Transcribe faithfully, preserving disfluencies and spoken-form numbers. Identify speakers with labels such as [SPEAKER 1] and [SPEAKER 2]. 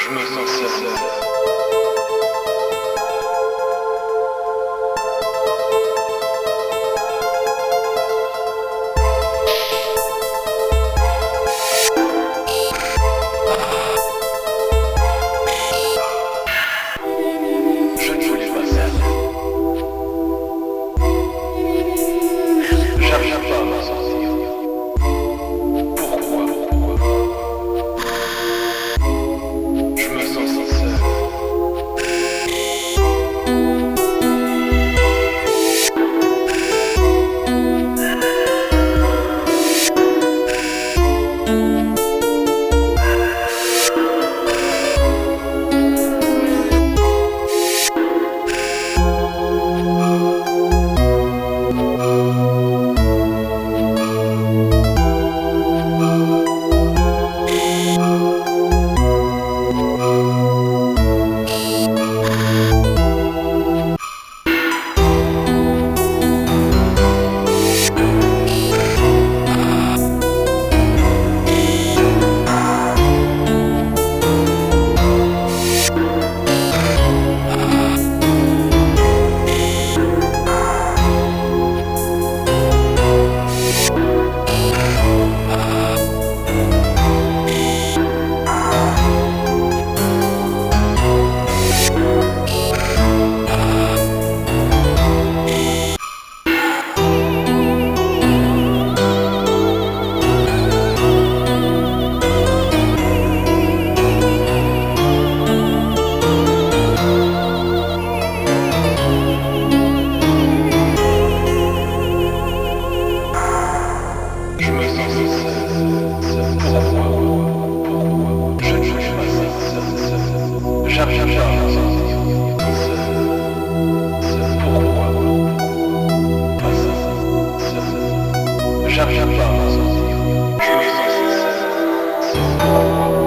[SPEAKER 1] Je me sens seul. Je ne voulais pas ça. J'arrive pas à m'en sortir. Pourquoi, pourquoi? Je me sens si seul. Je me sens si seul, seul. Pourquoi, pourquoi? Je ne voulais pas ça, seul, seul. J'arrive pas à m'en sortir. Seul, seul. Pourquoi, pas ça, seul. J'arrive pas à m'en sortir. Je me sens si seul, seul.